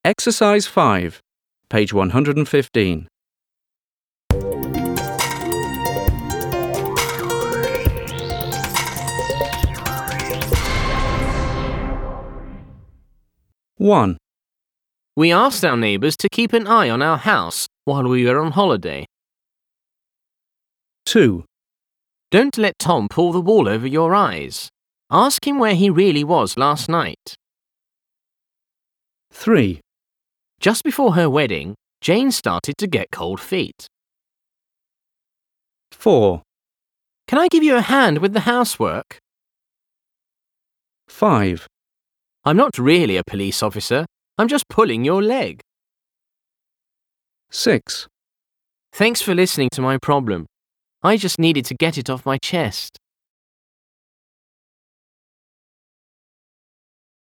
Exercise 5, page 115. One, We asked our neighbours to keep an eye on our house while we were on holiday. 2, Don't let Tom pull the wool over your eyes. Ask him where he really was last night. 3, Just before her wedding, Jane started to get cold feet. 4, Can I give you a hand with the housework? 5, I'm not really a police officer. I'm just pulling your leg. 6. Thanks for listening to my problem. I just needed to get it off my chest.